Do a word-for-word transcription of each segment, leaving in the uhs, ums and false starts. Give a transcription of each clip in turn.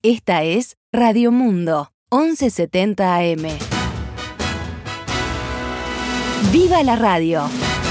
Esta es Radio Mundo, once setenta A M. ¡Viva la radio!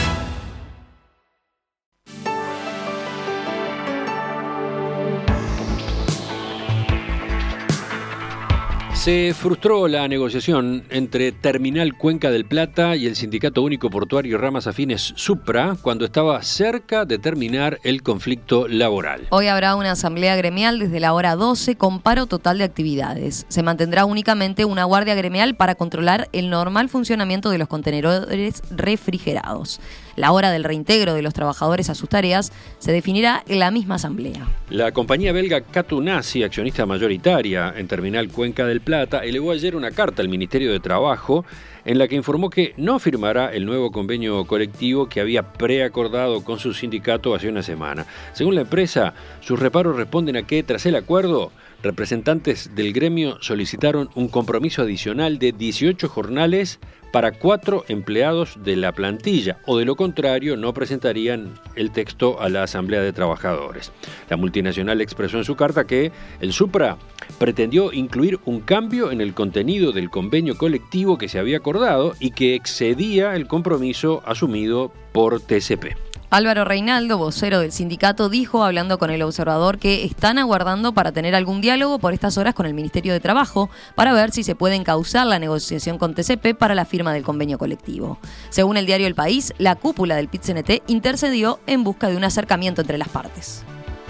Se frustró la negociación entre Terminal Cuenca del Plata y el Sindicato Único Portuario Ramas Afines Supra cuando estaba cerca de terminar el conflicto laboral. Hoy habrá una asamblea gremial desde la hora doce con paro total de actividades. Se mantendrá únicamente una guardia gremial para controlar el normal funcionamiento de los contenedores refrigerados. La hora del reintegro de los trabajadores a sus tareas se definirá en la misma asamblea. La compañía belga Catunasi, accionista mayoritaria en Terminal Cuenca del Plata, elevó ayer una carta al Ministerio de Trabajo en la que informó que no firmará el nuevo convenio colectivo que había preacordado con su sindicato hace una semana. Según la empresa, sus reparos responden a que, tras el acuerdo, representantes del gremio solicitaron un compromiso adicional de dieciocho jornales para cuatro empleados de la plantilla, o de lo contrario no presentarían el texto a la Asamblea de Trabajadores. La multinacional expresó en su carta que el Supra pretendió incluir un cambio en el contenido del convenio colectivo que se había acordado y que excedía el compromiso asumido por T C P. Álvaro Reinaldo, vocero del sindicato, dijo, hablando con El Observador, que están aguardando para tener algún diálogo por estas horas con el Ministerio de Trabajo para ver si se puede encauzar la negociación con T C P para la firma del convenio colectivo. Según el diario El País, la cúpula del P I T C N T intercedió en busca de un acercamiento entre las partes.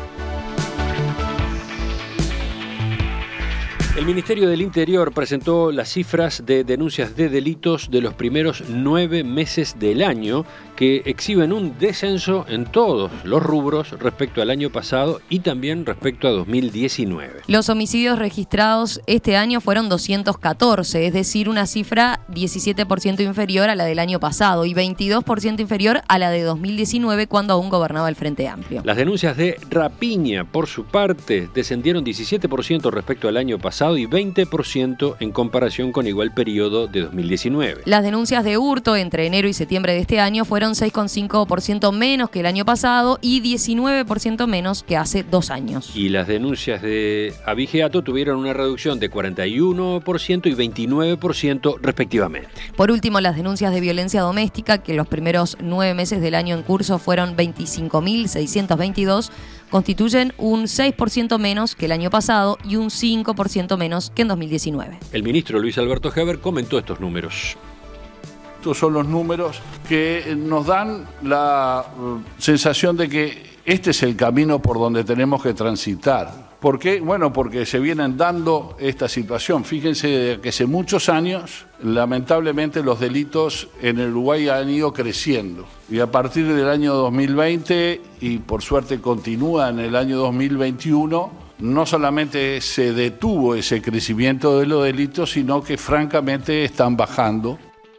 El Ministerio del Interior presentó las cifras de denuncias de delitos de los primeros nueve meses del año, que exhiben un descenso en todos los rubros respecto al año pasado y también respecto a dos mil diecinueve. Los homicidios registrados este año fueron doscientos catorce, es decir, una cifra diecisiete por ciento inferior a la del año pasado y veintidós por ciento inferior a la de dos mil diecinueve, cuando aún gobernaba el Frente Amplio. Las denuncias de rapiña, por su parte, descendieron diecisiete por ciento respecto al año pasado y veinte por ciento en comparación con igual periodo de dos mil diecinueve. Las denuncias de hurto entre enero y septiembre de este año fueron seis coma cinco por ciento menos que el año pasado y diecinueve por ciento menos que hace dos años. Y las denuncias de abigeato tuvieron una reducción de cuarenta y uno por ciento y veintinueve por ciento respectivamente. Por último, las denuncias de violencia doméstica, que en los primeros nueve meses del año en curso fueron veinticinco mil seiscientos veintidós, constituyen un seis por ciento menos que el año pasado y un cinco por ciento menos que en dos mil diecinueve. El ministro Luis Alberto Heber comentó estos números. Estos son los números que nos dan la sensación de que este es el camino por donde tenemos que transitar. ¿Por qué? Bueno, porque se vienen dando esta situación. Fíjense que hace muchos años, lamentablemente, los delitos en el Uruguay han ido creciendo. Y a partir del año dos mil veinte, y por suerte continúa en el año dos mil veintiuno, no solamente se detuvo ese crecimiento de los delitos, sino que francamente están bajando.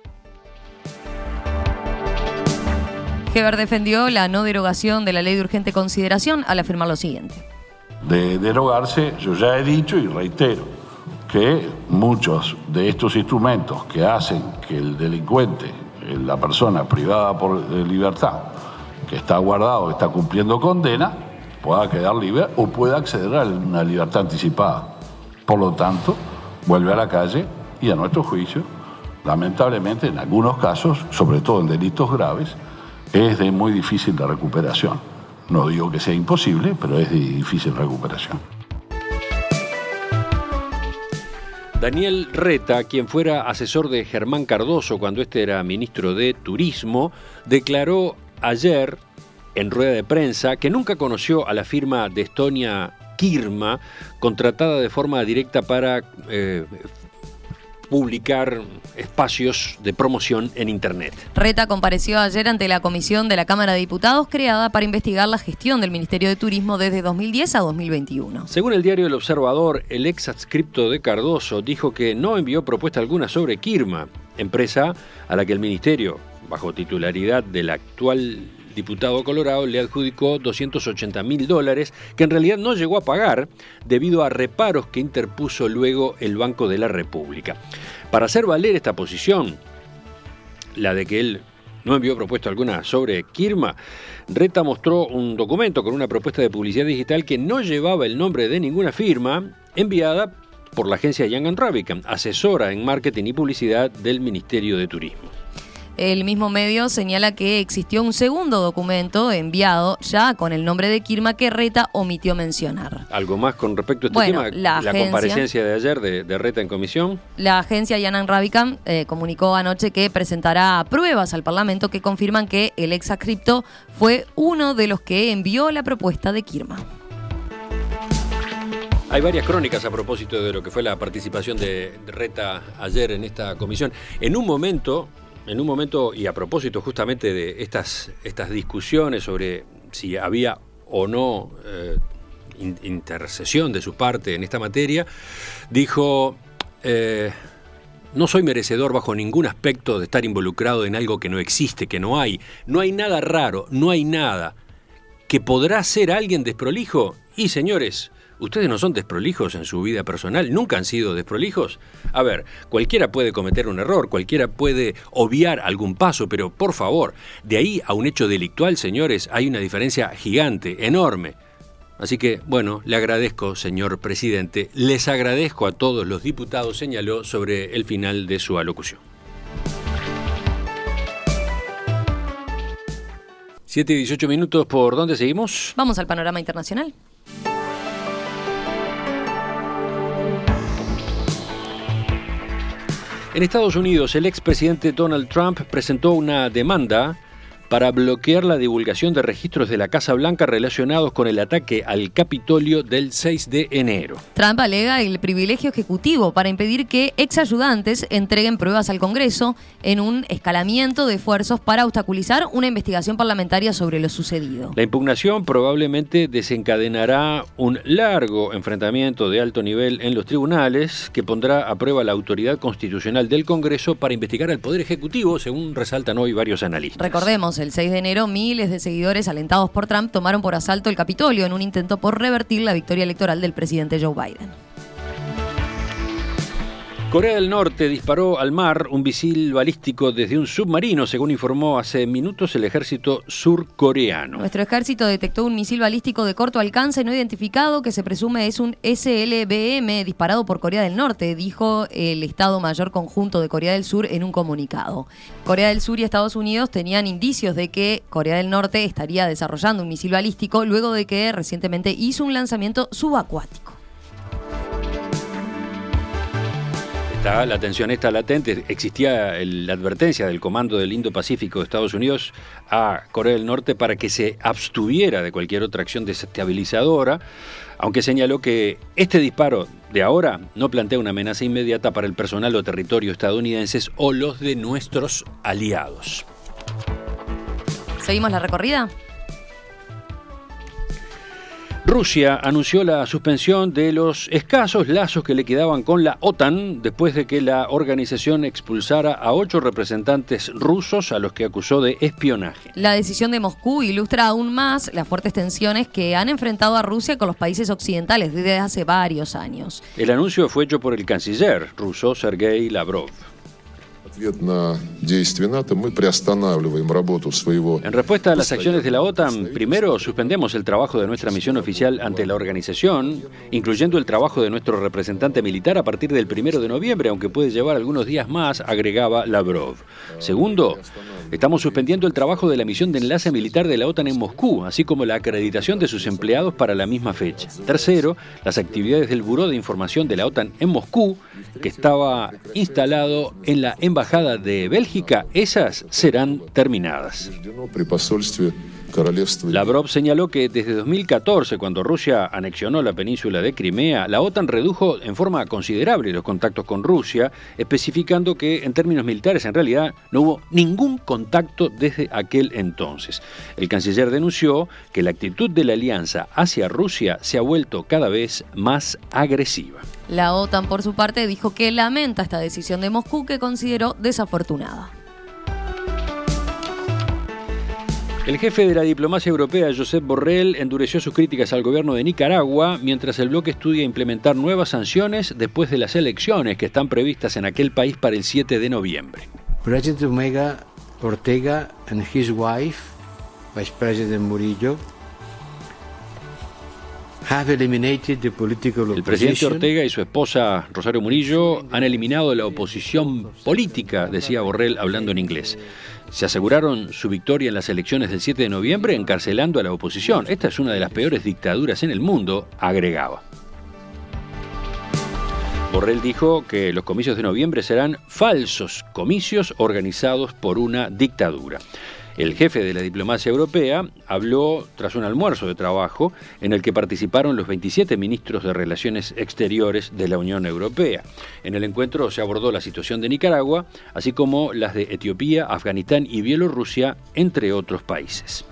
Heber defendió la no derogación de la ley de urgente consideración al afirmar lo siguiente. De derogarse, yo ya he dicho y reitero que muchos de estos instrumentos que hacen que el delincuente, la persona privada por de libertad, que está guardado, que está cumpliendo condena, pueda quedar libre o pueda acceder a una libertad anticipada. Por lo tanto, vuelve a la calle y, a nuestro juicio, lamentablemente en algunos casos, sobre todo en delitos graves, es de muy difícil de recuperación. No digo que sea imposible, pero es de difícil recuperación. Daniel Reta, quien fuera asesor de Germán Cardoso cuando este era ministro de Turismo, declaró ayer en rueda de prensa que nunca conoció a la firma de Estonia Kirma, contratada de forma directa para eh, publicar espacios de promoción en Internet. Reta compareció ayer ante la comisión de la Cámara de Diputados creada para investigar la gestión del Ministerio de Turismo desde dos mil diez a dos mil veintiuno. Según el diario El Observador, el ex adscripto de Cardoso dijo que no envió propuesta alguna sobre Kirma, empresa a la que el Ministerio, bajo titularidad del actual diputado colorado, le adjudicó doscientos ochenta mil dólares que en realidad no llegó a pagar debido a reparos que interpuso luego el Banco de la República. Para hacer valer esta posición, la de que él no envió propuesta alguna sobre Kirma. Reta mostró un documento con una propuesta de publicidad digital que no llevaba el nombre de ninguna firma, enviada por la agencia Young and Rubicam, asesora en marketing y publicidad del Ministerio de Turismo. El mismo medio señala que existió un segundo documento enviado ya con el nombre de Kirma que Reta omitió mencionar. ¿Algo más con respecto a este bueno, tema? La, la agencia, comparecencia de ayer de, de Reta en comisión. La agencia Young and Rubicam eh, comunicó anoche que presentará pruebas al Parlamento que confirman que el ex adscripto fue uno de los que envió la propuesta de Kirma. Hay varias crónicas a propósito de lo que fue la participación de, de Reta ayer en esta comisión. En un momento, en un momento y a propósito justamente de estas, estas discusiones sobre si había o no eh, in, intercesión de su parte en esta materia, dijo, eh, no soy merecedor bajo ningún aspecto de estar involucrado en algo que no existe, que no hay. No hay nada raro, no hay nada. ¿Que podrá ser alguien desprolijo? Y señores, ¿ustedes no son desprolijos en su vida personal? ¿Nunca han sido desprolijos? A ver, cualquiera puede cometer un error, cualquiera puede obviar algún paso, pero por favor, de ahí a un hecho delictual, señores, hay una diferencia gigante, enorme. Así que, bueno, le agradezco, señor presidente, les agradezco a todos los diputados, señaló sobre el final de su alocución. siete y dieciocho minutos, ¿por dónde seguimos? Vamos al panorama internacional. En Estados Unidos, el expresidente Donald Trump presentó una demanda para bloquear la divulgación de registros de la Casa Blanca relacionados con el ataque al Capitolio del seis de enero. Trump alega el privilegio ejecutivo para impedir que exayudantes entreguen pruebas al Congreso en un escalamiento de esfuerzos para obstaculizar una investigación parlamentaria sobre lo sucedido. La impugnación probablemente desencadenará un largo enfrentamiento de alto nivel en los tribunales que pondrá a prueba la autoridad constitucional del Congreso para investigar al Poder Ejecutivo, según resaltan hoy varios analistas. Recordemos, el seis de enero, miles de seguidores alentados por Trump tomaron por asalto el Capitolio en un intento por revertir la victoria electoral del presidente Joe Biden. Corea del Norte disparó al mar un misil balístico desde un submarino, según informó hace minutos el ejército surcoreano. Nuestro ejército detectó un misil balístico de corto alcance no identificado que se presume es un S L B M disparado por Corea del Norte, dijo el Estado Mayor Conjunto de Corea del Sur en un comunicado. Corea del Sur y Estados Unidos tenían indicios de que Corea del Norte estaría desarrollando un misil balístico luego de que recientemente hizo un lanzamiento subacuático. Está, la tensión está latente. Existía el, la advertencia del Comando del Indo-Pacífico de Estados Unidos a Corea del Norte para que se abstuviera de cualquier otra acción desestabilizadora, aunque señaló que este disparo de ahora no plantea una amenaza inmediata para el personal o territorio estadounidenses o los de nuestros aliados. ¿Seguimos la recorrida? Rusia anunció la suspensión de los escasos lazos que le quedaban con la OTAN después de que la organización expulsara a ocho representantes rusos a los que acusó de espionaje. La decisión de Moscú ilustra aún más las fuertes tensiones que han enfrentado a Rusia con los países occidentales desde hace varios años. El anuncio fue hecho por el canciller ruso Sergei Lavrov. En respuesta a las acciones de la OTAN, primero suspendemos el trabajo de nuestra misión oficial ante la organización, incluyendo el trabajo de nuestro representante militar a partir del primero de noviembre, aunque puede llevar algunos días más, agregaba Lavrov. Segundo, estamos suspendiendo el trabajo de la misión de enlace militar de la OTAN en Moscú, así como la acreditación de sus empleados para la misma fecha. Tercero, las actividades del Buró de Información de la OTAN en Moscú, que estaba instalado en la Embajada de Bélgica, esas serán terminadas. Lavrov señaló que desde dos mil catorce, cuando Rusia anexionó la península de Crimea, la OTAN redujo en forma considerable los contactos con Rusia, especificando que en términos militares en realidad no hubo ningún contacto desde aquel entonces. El canciller denunció que la actitud de la alianza hacia Rusia se ha vuelto cada vez más agresiva. La OTAN, por su parte, dijo que lamenta esta decisión de Moscú que consideró desafortunada. El jefe de la diplomacia europea, Josep Borrell, endureció sus críticas al gobierno de Nicaragua mientras el bloque estudia implementar nuevas sanciones después de las elecciones que están previstas en aquel país para el siete de noviembre. Ortega and his wife, Vice President Murillo, have eliminated the political opposition. El presidente Ortega y su esposa Rosario Murillo han eliminado la oposición política, decía Borrell hablando en inglés. Se aseguraron su victoria en las elecciones del siete de noviembre encarcelando a la oposición. Esta es una de las peores dictaduras en el mundo, agregaba. Borrell dijo que los comicios de noviembre serán falsos comicios organizados por una dictadura. El jefe de la diplomacia europea habló tras un almuerzo de trabajo en el que participaron los veintisiete ministros de Relaciones Exteriores de la Unión Europea. En el encuentro se abordó la situación de Nicaragua, así como las de Etiopía, Afganistán y Bielorrusia, entre otros países.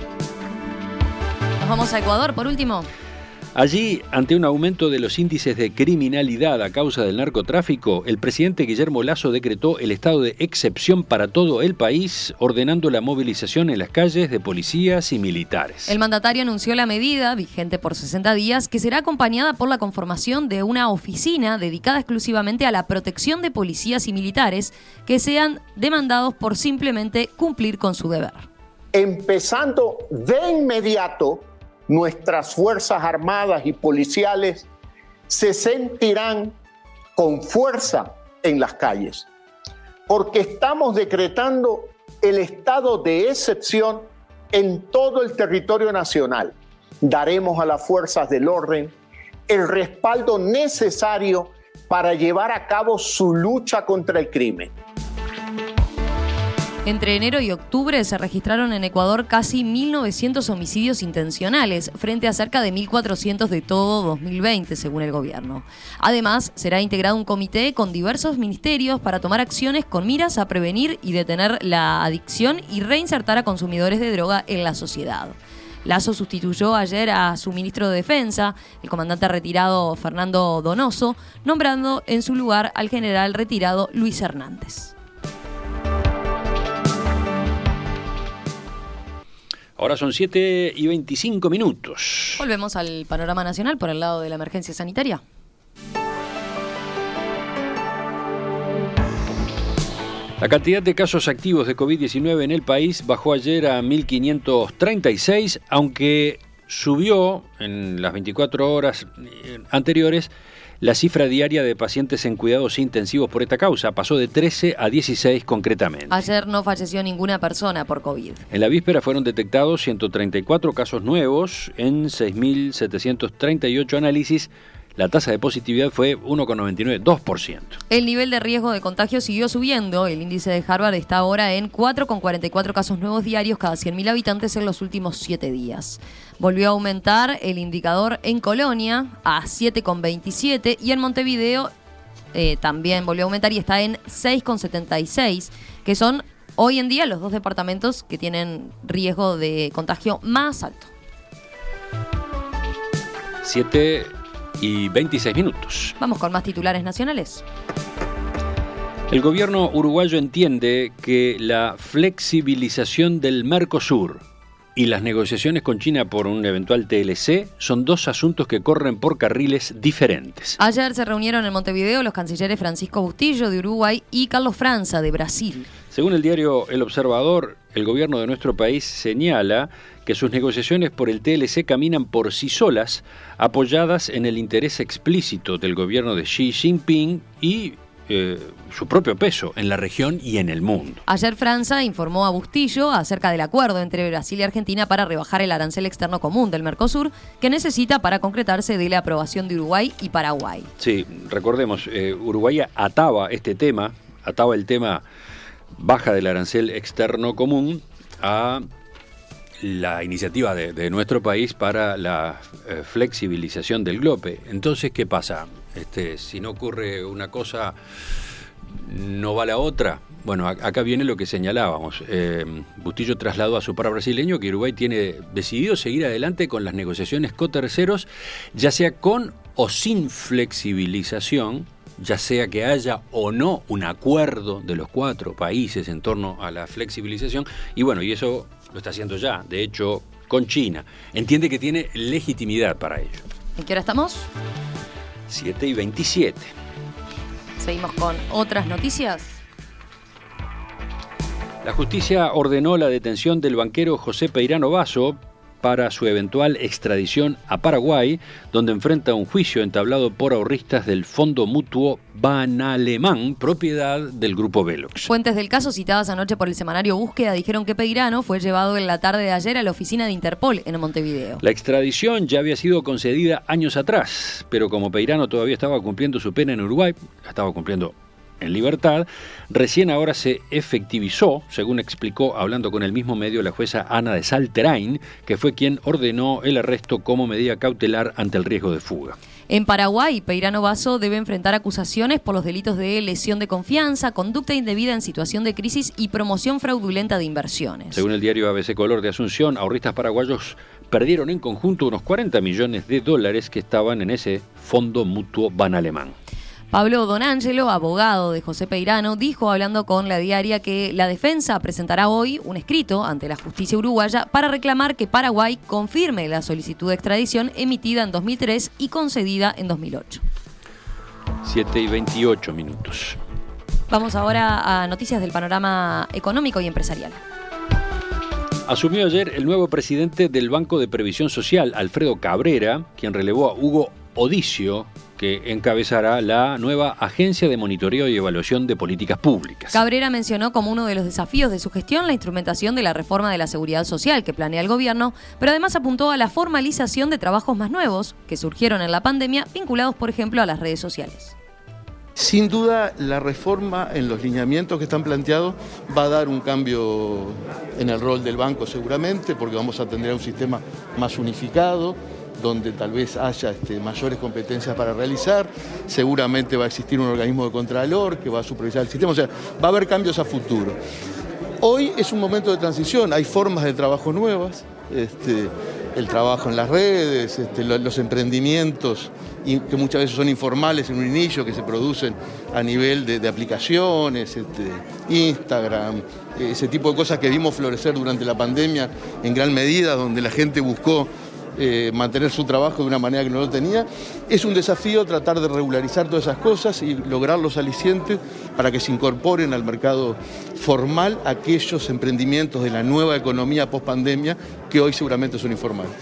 Nos vamos a Ecuador, por último. Allí, ante un aumento de los índices de criminalidad a causa del narcotráfico, el presidente Guillermo Lasso decretó el estado de excepción para todo el país, ordenando la movilización en las calles de policías y militares. El mandatario anunció la medida, vigente por sesenta días, que será acompañada por la conformación de una oficina dedicada exclusivamente a la protección de policías y militares que sean demandados por simplemente cumplir con su deber. Empezando de inmediato, nuestras Fuerzas Armadas y policiales se sentirán con fuerza en las calles, porque estamos decretando el estado de excepción en todo el territorio nacional. Daremos a las fuerzas del orden el respaldo necesario para llevar a cabo su lucha contra el crimen. Entre enero y octubre se registraron en Ecuador casi mil novecientos homicidios intencionales, frente a cerca de mil cuatrocientos de todo dos mil veinte, según el gobierno. Además, será integrado un comité con diversos ministerios para tomar acciones con miras a prevenir y detener la adicción y reinsertar a consumidores de droga en la sociedad. Lasso sustituyó ayer a su ministro de Defensa, el comandante retirado Fernando Donoso, nombrando en su lugar al general retirado Luis Hernández. Ahora son siete y veinticinco minutos. Volvemos al panorama nacional por el lado de la emergencia sanitaria. La cantidad de casos activos de COVID diecinueve en el país bajó ayer a mil quinientos treinta y seis, aunque subió en las veinticuatro horas anteriores la cifra diaria de pacientes en cuidados intensivos por esta causa. Pasó de trece a dieciséis concretamente. Ayer no falleció ninguna persona por COVID. En la víspera fueron detectados ciento treinta y cuatro casos nuevos en seis mil setecientos treinta y ocho análisis. La tasa de positividad fue uno coma noventa y nueve, dos por ciento. El nivel de riesgo de contagio siguió subiendo. El índice de Harvard está ahora en cuatro coma cuarenta y cuatro casos nuevos diarios cada cien mil habitantes en los últimos siete días. Volvió a aumentar el indicador en Colonia a siete coma veintisiete y en Montevideo eh, también volvió a aumentar y está en seis coma setenta y seis, que son hoy en día los dos departamentos que tienen riesgo de contagio más alto. siete y veintiséis minutos. Vamos con más titulares nacionales. El gobierno uruguayo entiende que la flexibilización del Mercosur y las negociaciones con China por un eventual T L C son dos asuntos que corren por carriles diferentes. Ayer se reunieron en Montevideo los cancilleres Francisco Bustillo de Uruguay y Carlos Franza de Brasil. Según el diario El Observador, el gobierno de nuestro país señala que sus negociaciones por el T L C caminan por sí solas, apoyadas en el interés explícito del gobierno de Xi Jinping y eh, su propio peso en la región y en el mundo. Ayer Franza informó a Bustillo acerca del acuerdo entre Brasil y Argentina para rebajar el arancel externo común del Mercosur, que necesita para concretarse de la aprobación de Uruguay y Paraguay. Sí, recordemos, eh, Uruguay ataba este tema, ataba el tema baja del arancel externo común a la iniciativa de, de nuestro país para la eh, flexibilización del GLOPE. Entonces, ¿qué pasa? Este, si no ocurre una cosa, ¿no va la otra? Bueno, a, acá viene lo que señalábamos. Eh, Bustillo trasladó a su par brasileño que Uruguay tiene decidido seguir adelante con las negociaciones con terceros, ya sea con o sin flexibilización, ya sea que haya o no un acuerdo de los cuatro países en torno a la flexibilización. Y bueno, y eso lo está haciendo ya, de hecho, con China. Entiende que tiene legitimidad para ello. ¿En qué hora estamos? siete y veintisiete. Seguimos con otras noticias. La justicia ordenó la detención del banquero José Peirano Basso para su eventual extradición a Paraguay, donde enfrenta un juicio entablado por ahorristas del Fondo Mutuo Banalemán, propiedad del Grupo Velox. Fuentes del caso citadas anoche por el semanario Búsqueda dijeron que Peirano fue llevado en la tarde de ayer a la oficina de Interpol en Montevideo. La extradición ya había sido concedida años atrás, pero como Peirano todavía estaba cumpliendo su pena en Uruguay, la estaba cumpliendo en libertad, recién ahora se efectivizó, según explicó hablando con el mismo medio la jueza Ana de Salterain, que fue quien ordenó el arresto como medida cautelar ante el riesgo de fuga. En Paraguay, Peirano Basso debe enfrentar acusaciones por los delitos de lesión de confianza, conducta indebida en situación de crisis y promoción fraudulenta de inversiones. Según el diario A B C Color de Asunción, ahorristas paraguayos perdieron en conjunto unos cuarenta millones de dólares que estaban en ese Fondo Mutuo Banalemán. Pablo Donangelo, abogado de José Peirano, dijo hablando con La Diaria que la defensa presentará hoy un escrito ante la justicia uruguaya para reclamar que Paraguay confirme la solicitud de extradición emitida en dos mil tres y concedida en dos mil ocho. siete y veintiocho minutos. Vamos ahora a noticias del panorama económico y empresarial. Asumió ayer el nuevo presidente del Banco de Previsión Social, Alfredo Cabrera, quien relevó a Hugo Odicio, que encabezará la nueva Agencia de Monitoreo y Evaluación de Políticas Públicas. Cabrera mencionó como uno de los desafíos de su gestión la instrumentación de la reforma de la seguridad social que planea el gobierno, pero además apuntó a la formalización de trabajos más nuevos que surgieron en la pandemia, vinculados, por ejemplo, a las redes sociales. Sin duda, la reforma en los lineamientos que están planteados va a dar un cambio en el rol del banco seguramente, porque vamos a tener un sistema más unificado, donde tal vez haya este, mayores competencias para realizar. Seguramente va a existir un organismo de contralor que va a supervisar el sistema, o sea, va a haber cambios a futuro. Hoy es un momento de transición, hay formas de trabajo nuevas, este, el trabajo en las redes, este, los emprendimientos que muchas veces son informales en un inicio, que se producen a nivel de, de aplicaciones, este, Instagram, ese tipo de cosas que vimos florecer durante la pandemia en gran medida, donde la gente buscó Eh, mantener su trabajo de una manera que no lo tenía. Es un desafío tratar de regularizar todas esas cosas y lograr los alicientes para que se incorporen al mercado formal aquellos emprendimientos de la nueva economía post-pandemia que hoy seguramente son informales.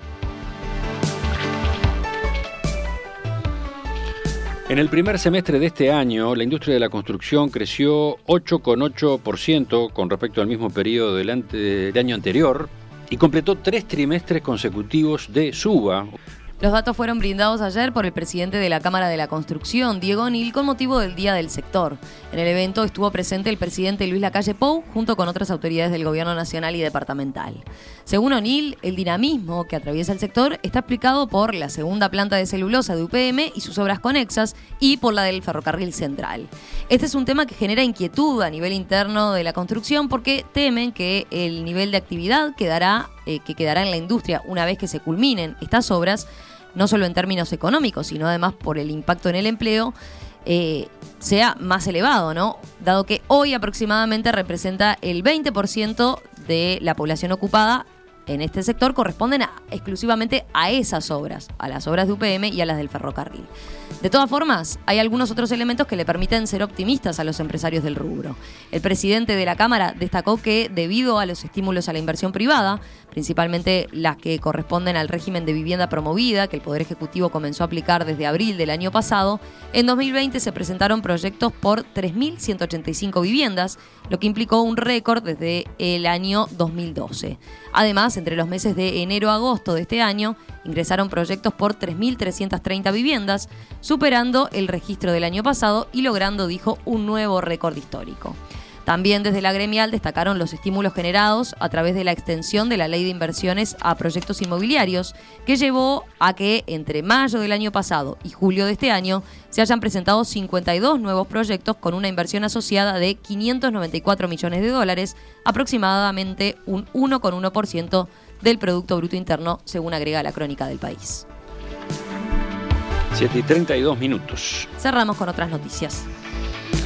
En el primer semestre de este año, la industria de la construcción creció ocho coma ocho por ciento con respecto al mismo periodo del, ante, del año anterior, y completó tres trimestres consecutivos de suba. Los datos fueron brindados ayer por el presidente de la Cámara de la Construcción, Diego O'Neill, con motivo del Día del Sector. En el evento estuvo presente el presidente Luis Lacalle Pou, junto con otras autoridades del Gobierno Nacional y Departamental. Según O'Neill, el dinamismo que atraviesa el sector está explicado por la segunda planta de celulosa de U P M y sus obras conexas y por la del Ferrocarril Central. Este es un tema que genera inquietud a nivel interno de la construcción porque temen que el nivel de actividad quedará, eh, que quedará en la industria una vez que se culminen estas obras, no solo en términos económicos, sino además por el impacto en el empleo, eh, sea más elevado, ¿no? Dado que hoy aproximadamente representa el veinte por ciento de la población ocupada en este sector, corresponden a, exclusivamente a esas obras, a las obras de U P M y a las del ferrocarril. De todas formas, hay algunos otros elementos que le permiten ser optimistas a los empresarios del rubro. El presidente de la Cámara destacó que, debido a los estímulos a la inversión privada, principalmente las que corresponden al régimen de vivienda promovida, que el Poder Ejecutivo comenzó a aplicar desde abril del año pasado, en dos mil veinte se presentaron proyectos por tres mil ciento ochenta y cinco viviendas, lo que implicó un récord desde el año dos mil doce. Además, entre los meses de enero a agosto de este año, ingresaron proyectos por tres mil trescientas treinta viviendas, superando el registro del año pasado y logrando, dijo, un nuevo récord histórico. También desde la gremial destacaron los estímulos generados a través de la extensión de la ley de inversiones a proyectos inmobiliarios, que llevó a que entre mayo del año pasado y julio de este año se hayan presentado cincuenta y dos nuevos proyectos con una inversión asociada de quinientos noventa y cuatro millones de dólares, aproximadamente un uno coma uno por ciento del Producto Bruto Interno, según agrega la Crónica del País. siete y treinta y dos minutos. Cerramos con otras noticias.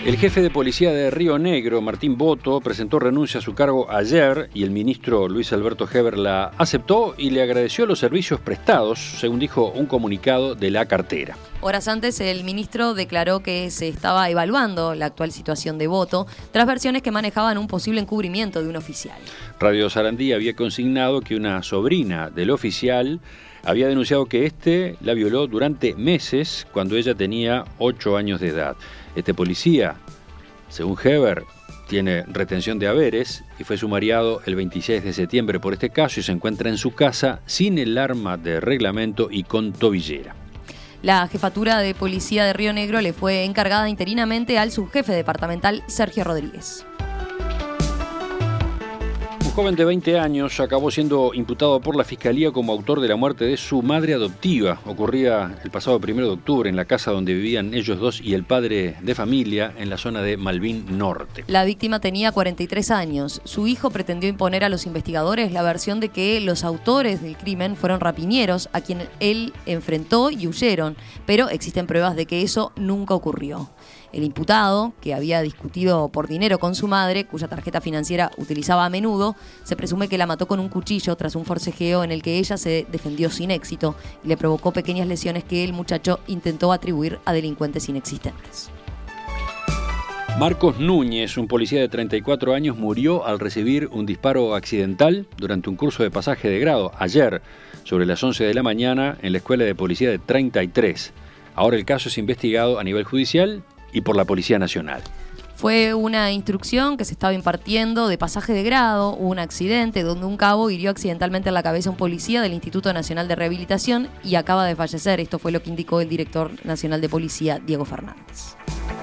El jefe de policía de Río Negro, Martín Boto, presentó renuncia a su cargo ayer y el ministro Luis Alberto Heber la aceptó y le agradeció los servicios prestados, según dijo un comunicado de la cartera. Horas antes, el ministro declaró que se estaba evaluando la actual situación de Boto tras versiones que manejaban un posible encubrimiento de un oficial. Radio Sarandí había consignado que una sobrina del oficial había denunciado que éste la violó durante meses cuando ella tenía ocho años de edad. Este policía, según Heber, tiene retención de haberes y fue sumariado el veintiséis de septiembre por este caso y se encuentra en su casa sin el arma de reglamento y con tobillera. La jefatura de policía de Río Negro le fue encargada interinamente al subjefe departamental Sergio Rodríguez. Un joven de veinte años acabó siendo imputado por la Fiscalía como autor de la muerte de su madre adoptiva. Ocurría el pasado primero de octubre en la casa donde vivían ellos dos y el padre de familia en la zona de Malvin Norte. La víctima tenía cuarenta y tres años. Su hijo pretendió imponer a los investigadores la versión de que los autores del crimen fueron rapiñeros a quien él enfrentó y huyeron, pero existen pruebas de que eso nunca ocurrió. El imputado, que había discutido por dinero con su madre, cuya tarjeta financiera utilizaba a menudo, se presume que la mató con un cuchillo tras un forcejeo en el que ella se defendió sin éxito y le provocó pequeñas lesiones que el muchacho intentó atribuir a delincuentes inexistentes. Marcos Núñez, un policía de treinta y cuatro años, murió al recibir un disparo accidental durante un curso de pasaje de grado ayer, sobre las once de la mañana, en la Escuela de Policía de treinta y tres. Ahora el caso es investigado a nivel judicial y por la Policía Nacional. Fue una instrucción que se estaba impartiendo de pasaje de grado, un accidente donde un cabo hirió accidentalmente en la cabeza a un policía del Instituto Nacional de Rehabilitación y acaba de fallecer. Esto fue lo que indicó el director nacional de policía, Diego Fernández.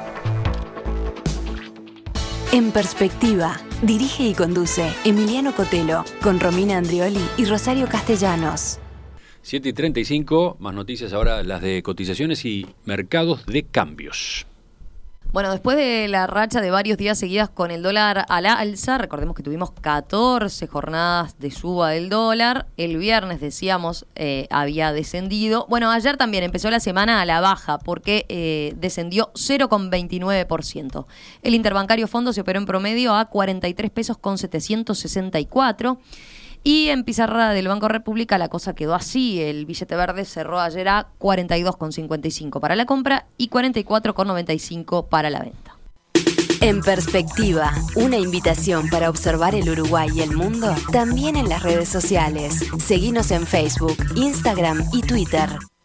En Perspectiva, dirige y conduce Emiliano Cotelo, con Romina Andrioli y Rosario Castellanos. siete y treinta y cinco, más noticias ahora, las de cotizaciones y mercados de cambios. Bueno, después de la racha de varios días seguidas con el dólar a la alza, recordemos que tuvimos catorce jornadas de suba del dólar. El viernes, decíamos, eh, había descendido. Bueno, ayer también empezó la semana a la baja porque eh, descendió cero coma veintinueve por ciento. El interbancario fondo se operó en promedio a cuarenta y tres pesos con setecientos sesenta y cuatro. Y en pizarra del Banco República la cosa quedó así. El billete verde cerró ayer a cuarenta y dos con cincuenta y cinco para la compra y cuarenta y cuatro con noventa y cinco para la venta. En Perspectiva, una invitación para observar el Uruguay y el mundo también en las redes sociales. Seguinos en Facebook, Instagram y Twitter.